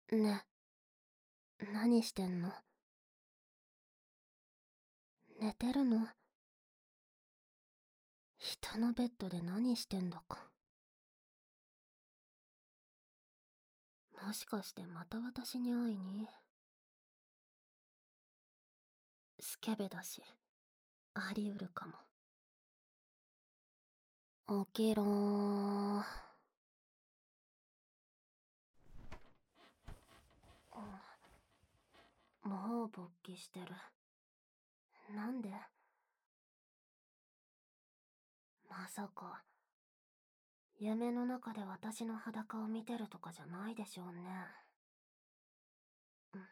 ね、何してんの？寝てるの？人のベッドで何してんだか。もしかしてまた私に会いに？スケベだし、あり得るかも。起きろー。もう勃起してる。なんで？まさか、夢の中で私の裸を見てるとかじゃないでしょうね。うん。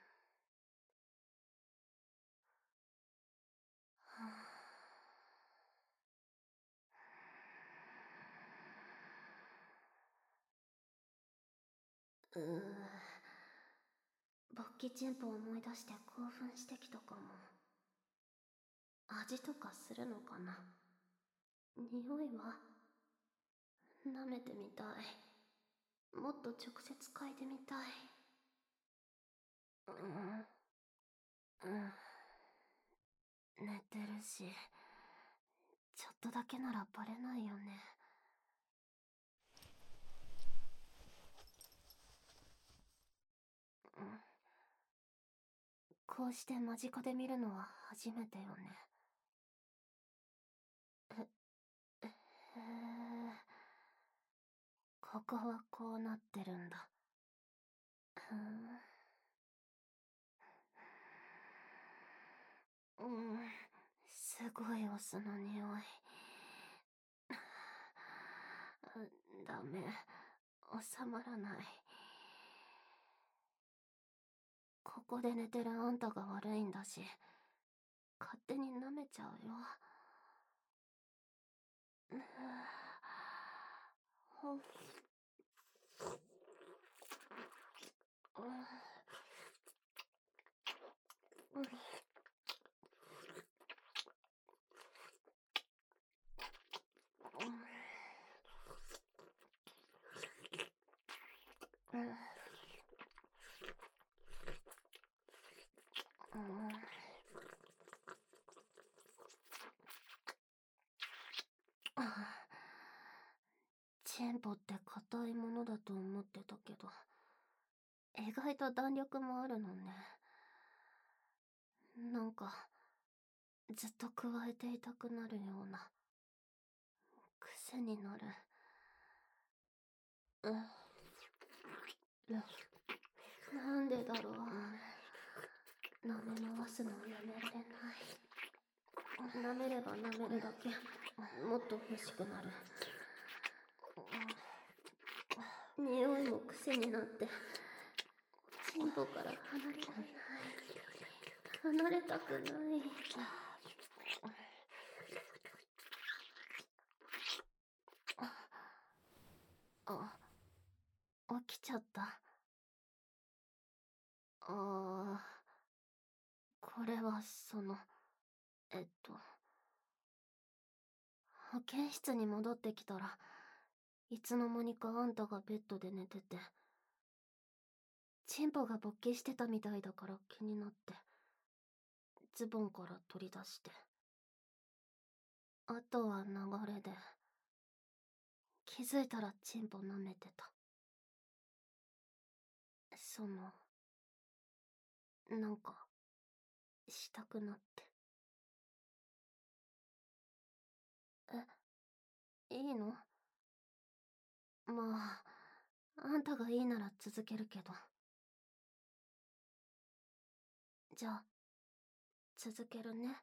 はぁ。勃起チンポを思い出して興奮してきたかも。味とかするのかな？匂いは？舐めてみたい。もっと直接嗅いでみたい。うん。寝てるし、ちょっとだけならバレないよね。うん。こうして間近で見るのは初めてよね。へえ。ここはこうなってるんだ。ふん。すごいお酢の匂い。ダメ。収まらない。ここで寝てるあんたが悪いんだし、勝手に舐めちゃうよ。ほっ。チンポって硬いものだと思ってたけど、意外と弾力もあるのね。なんか、ずっと加えていたくなるような。癖になる。なんでだろう。舐め回すのをやめられない。舐めれば舐めるだけ、もっと欲しくなる。匂いも癖になって、チンポから離れられない。離れたくない。あ、起きちゃった。これはえっと、保健室に戻ってきたら、いつの間にかあんたがベッドで寝てて、チンポが勃起してたみたいだから気になって、ズボンから取り出して。あとは流れで、気づいたらチンポ舐めてた。なんか、したくなって。いいの？まあ、あんたがいいなら続けるけど。じゃあ、続けるね。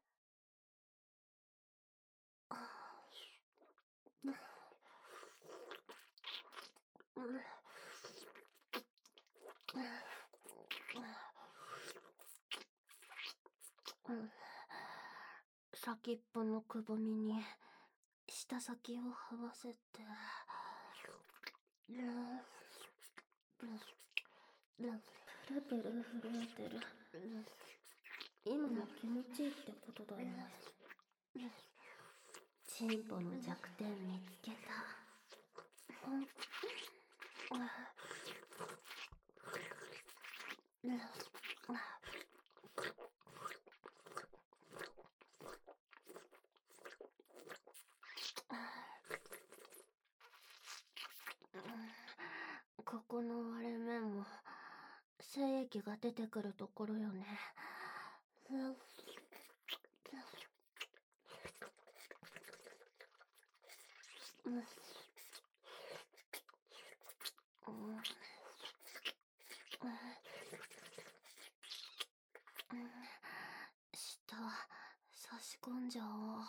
先っぽのくぼみに舌先を這わせて、プルプル震えてる。今の気持ちいいってことだよね。チンポの弱点見つけた。 液が出てくるところよね。舌差し込んじゃおう。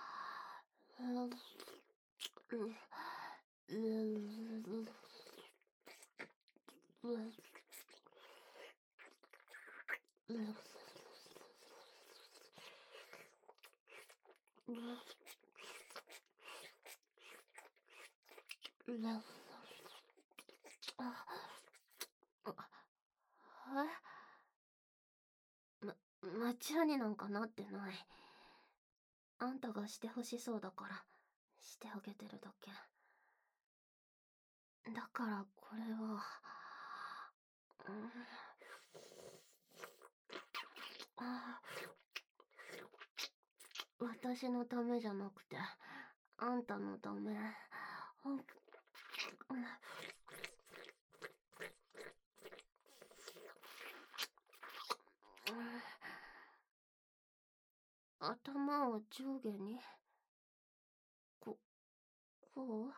夢中になんかなってない。あんたがしてほしそうだからしてあげてるだけ。だからこれは、私のためじゃなくてあんたのため。頭を上下にこう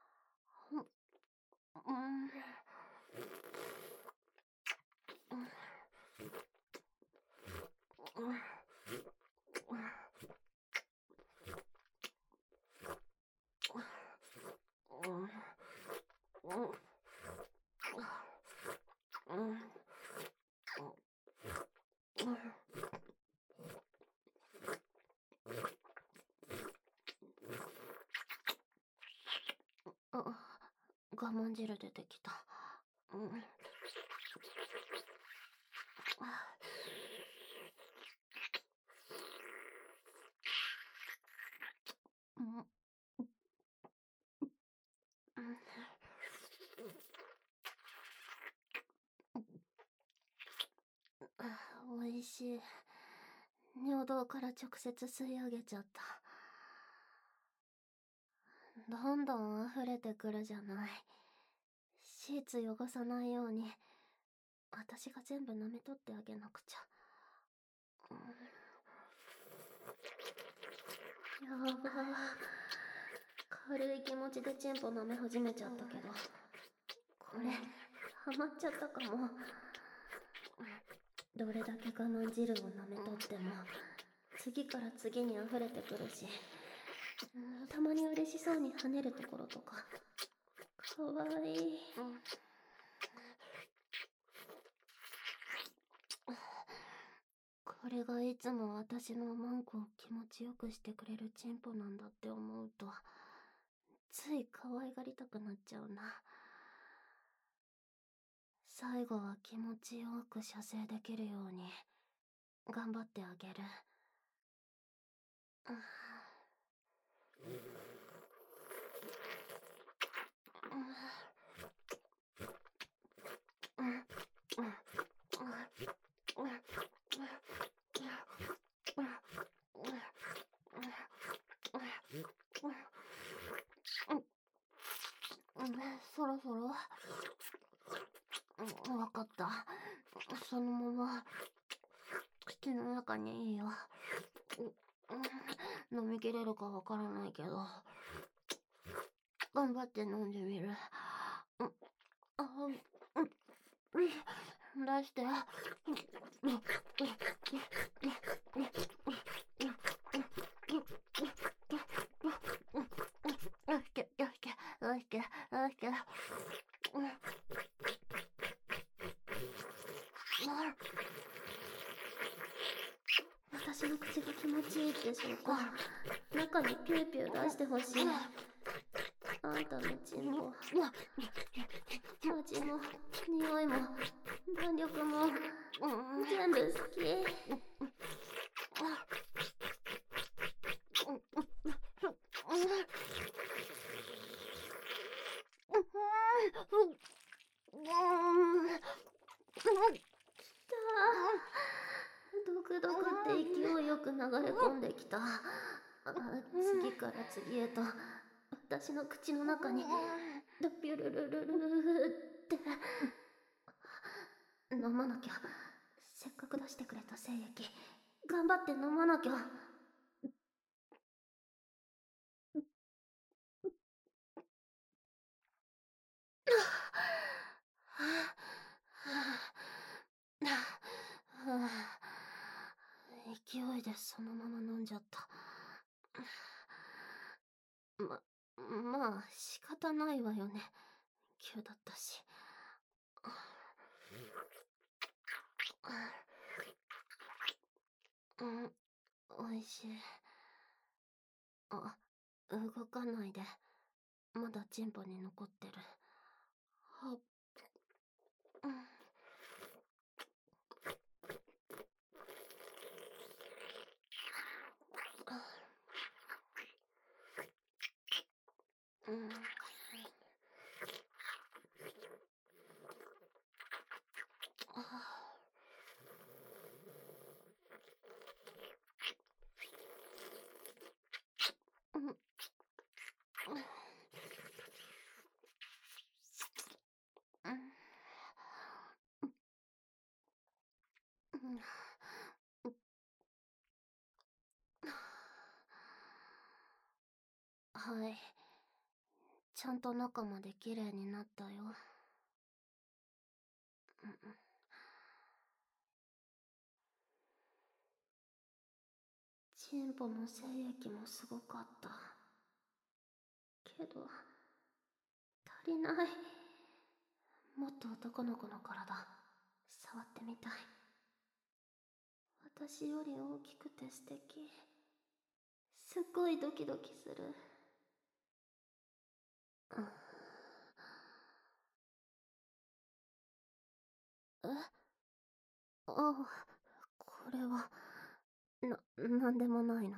我慢汁出てきた。おいしい。尿道から直接吸い上げちゃった。どんどん溢れてくるじゃない。シーツ汚さないように私が全部舐め取ってあげなくちゃ。やばー、軽い気持ちでチンポ舐め始めちゃったけど、これハマっちゃったかも。どれだけ我慢汁を舐め取っても次から次に溢れてくるし、たまに嬉しそうに跳ねるところとかかわいい。これがいつも私のマンコを気持ちよくしてくれるチンポなんだって思うと、つい可愛がりたくなっちゃうな。最後は気持ちよく射精できるように頑張ってあげる。そろそろわかった。そのまま口の中にいいよ。飲みきれるかわからないけど頑張って飲んでみる。出して。私の口が気持ちいいって証拠。中にピューピュー出してほしい。あんたのチンポ、味も匂いも弾力も全部好き。ドクドクって勢いよく流れ込んできた。次から次へと私の口の中にドピュルルルルルって飲まなきゃ。せっかく出してくれた精液、頑張って飲まなきゃ。勢いでそのまま飲んじゃった。まあ仕方ないわよね。急だったし。おいしい。あ、動かないで。まだチンポに残ってる。はっ。はい。ちゃんと中まできれいになったよ。チンポの精液もすごかった。けど、足りない。もっと男の子の体、触ってみたい。私より大きくて素敵。すっごいドキドキする。え？ああ、これは、なんでもないの。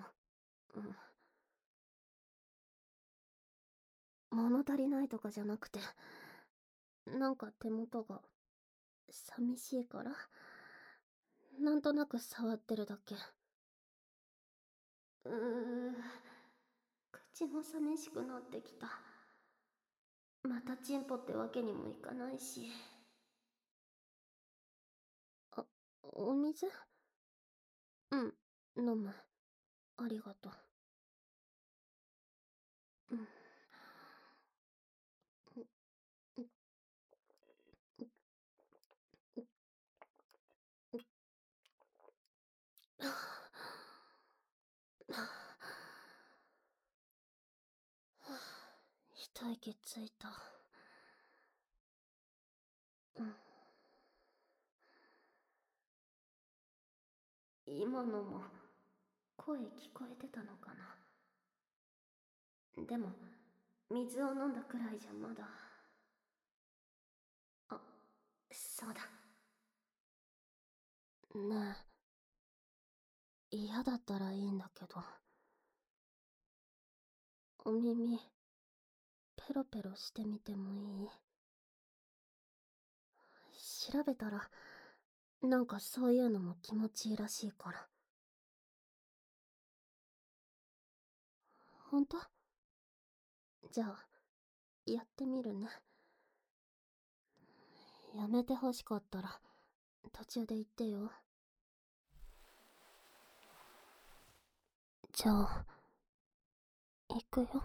物足りないとかじゃなくて、なんか手元が、寂しいから、なんとなく触ってるだけ。口も寂しくなってきた。またチンポってわけにもいかないし。お水？飲む。ありがとう。一息ついた。今のも声聞こえてたのかな。でも水を飲んだくらいじゃまだ。あ、そうだ。ねえ、嫌だったらいいんだけど、お耳ペロペロしてみてもいい？調べたらなんかそういうのも気持ちいいらしいから。ほんと？じゃあやってみるね。やめてほしかったら途中で言ってよ。じゃあ行くよ。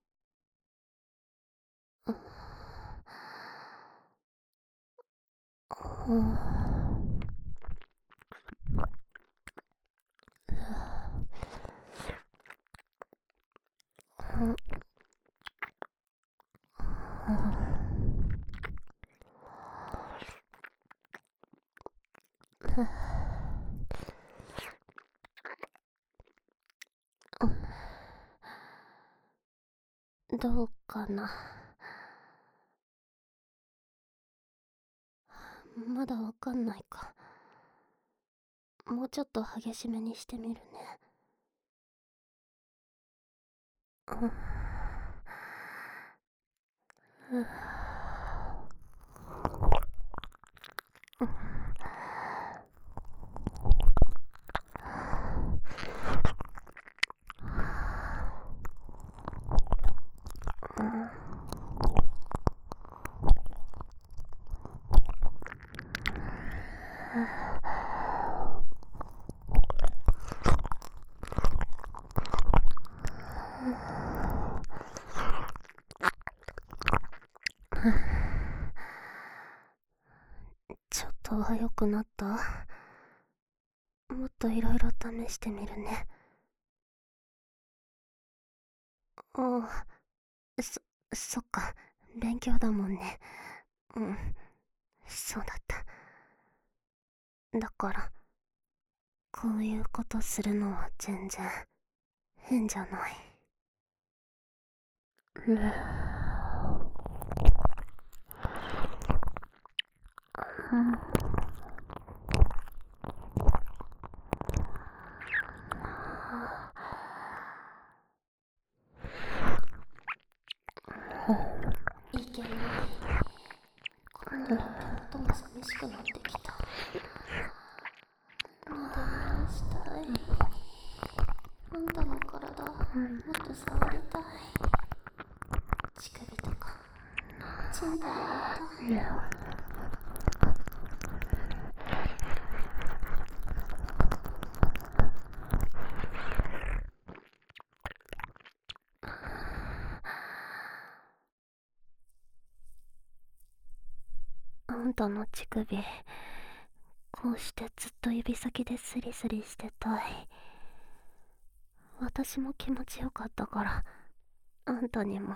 どうかな。まだわかんないか。もうちょっと激しめにしてみるね。 は良くなった？もっといろいろ試してみるね。おう、そっか、勉強だもんね。うん、そうだった。だから、こういうことするのは全然変じゃない。いけない。こんなに手元が寂しくなってきた。まだ何したい？あんたの体、もっと触りたい。乳首とか、チンポも見たい。あんたの乳首、こうしてずっと指先でスリスリしてたい。私も気持ちよかったから、あんたにも。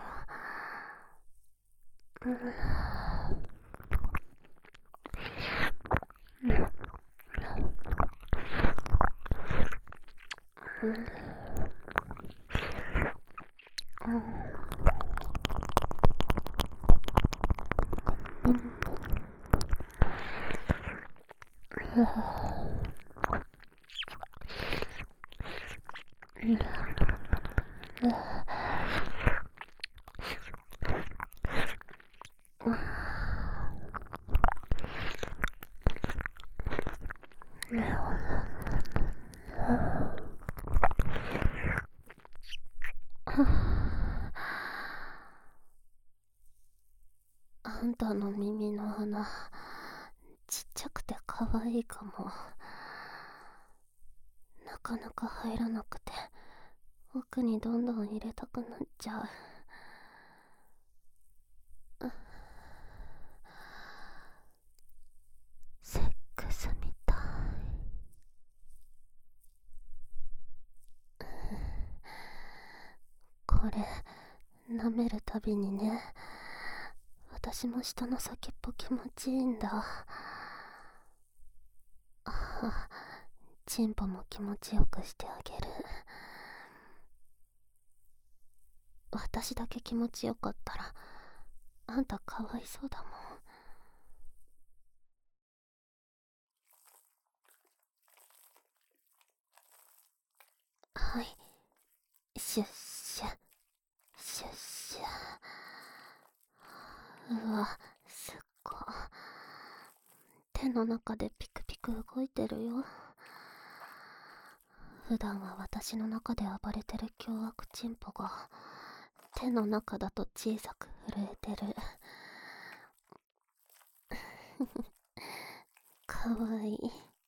あんたの耳の穴、ちっちゃくて可愛いかも。なかなか入らなくて、奥にどんどん入れたくなっちゃう。セックスみたい。これ舐めるたびにね、私も下の先っぽ気持ちいいんだ。チンポも気持ちよくしてあげる。私だけ気持ちよかったら、あんたかわいそうだもん。はい、シュッシュシュッシュ。うわ、すっご。手の中でピクピク動いてるよ。普段は私の中で暴れてる凶悪チンポが手の中だと小さく震えてる。かわいい。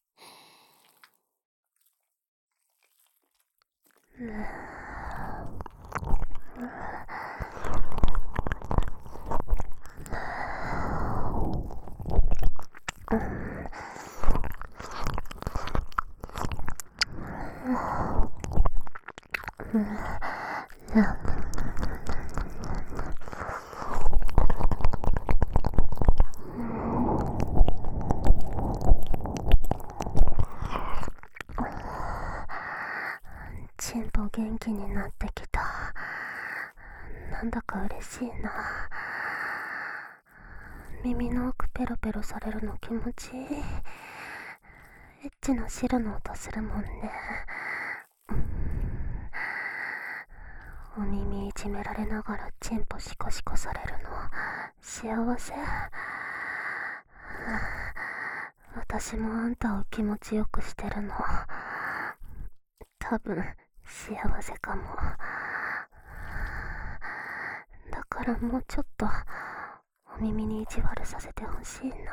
チンポ元気になってきた。なんだか嬉しいな。耳の奥ペロペロされるの気持ちいい。エッチな汁の音するもんね。お耳いじめられながらチンポシコシコされるの幸せ。私もあんたを気持ちよくしてるの多分幸せかも。だからもうちょっとお耳に意地悪させてほしいな。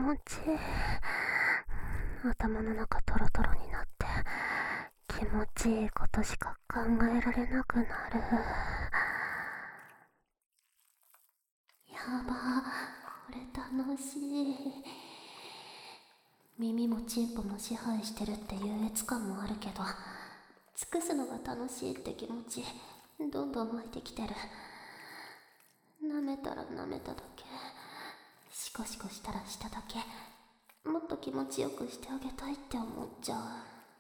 持ちいい。頭の中トロトロになって気持ちいいことしか考えられなくなる。やば、これ楽しい。耳もチンポも支配してるって優越感もあるけど、尽くすのが楽しいって気持ちどんどん湧いてきてる。舐めたら舐めただけ、シコシコしたらしただけ、もっと気持ちよくしてあげたいって思っちゃう。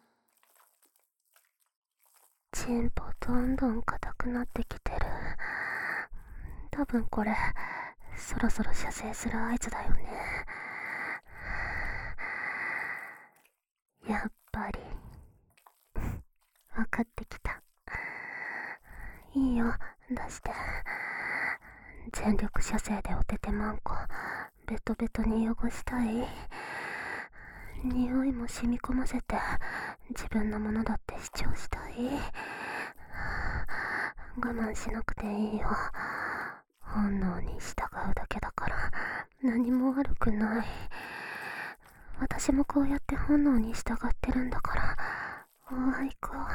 チンポどんどん硬くなってきてる。多分これそろそろ射精する合図だよね。やっぱり分かってきた。いいよ、出して。全力射精でおててまんこベトベトに汚したい。匂いも染み込ませて自分のものだって主張したい。我慢しなくていいよ。本能に従うだけだから何も悪くない。私もこうやって本能に従ってるんだから。行こう。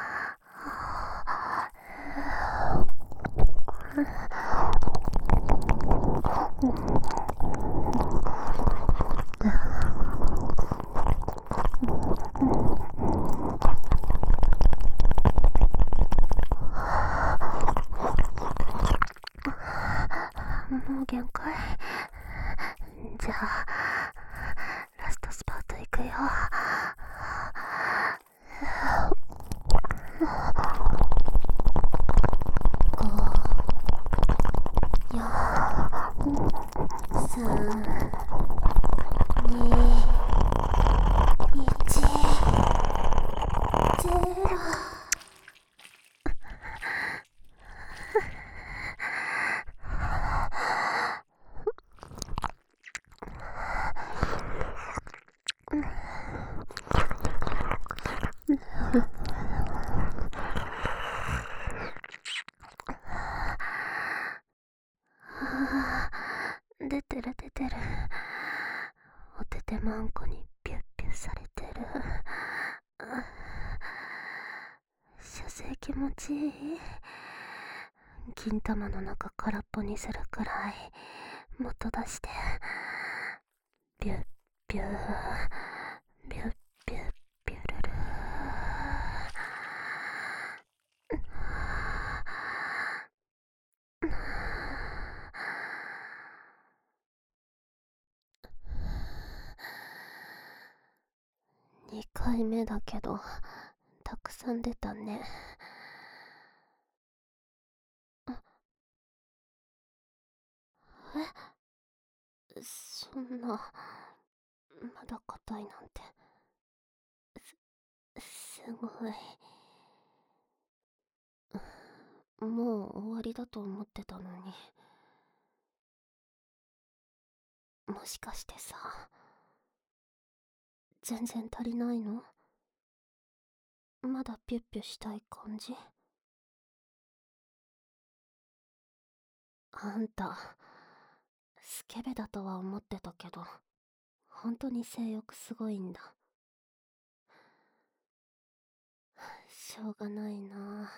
もう限界。じゃあラストスパートいくよ。出てる出てる。おててまんこにピュッピュされてる。射精気持ちいい。金玉の中空っぽにするくらいもっと出して。ピュッピューピュッピュッピュルル。2回目だけどたくさん出たね。そんなまだ硬いなんて。すごい。もう終わりだと思ってたのに。もしかしてさ、全然足りないの？まだピュッピュしたい感じ？あんたスケベだとは思ってたけど本当に性欲すごいんだ。しょうがないな。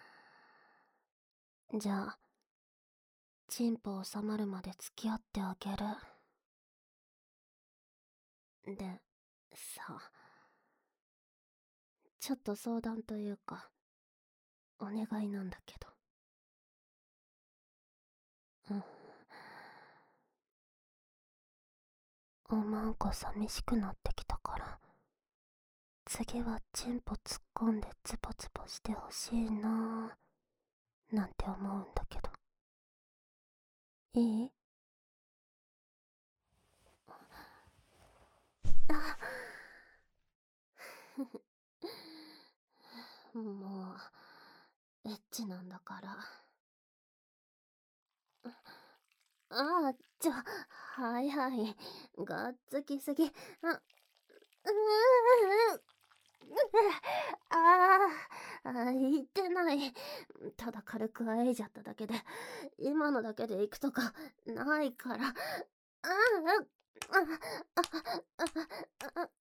じゃあチンポ収まるまで付き合ってあげる。でさ、ちょっと相談というかお願いなんだけど。おまんこ寂しくなってきたから次はチンポ突っ込んでズボズボしてほしいなぁなんて思うんだけど。いい？もうエッチなんだから。はいはい、がっつきすぎ。言ってない。ただ軽くあえいじゃっただけで、今のだけで行くとかないから。 あ、あ、あ、あ、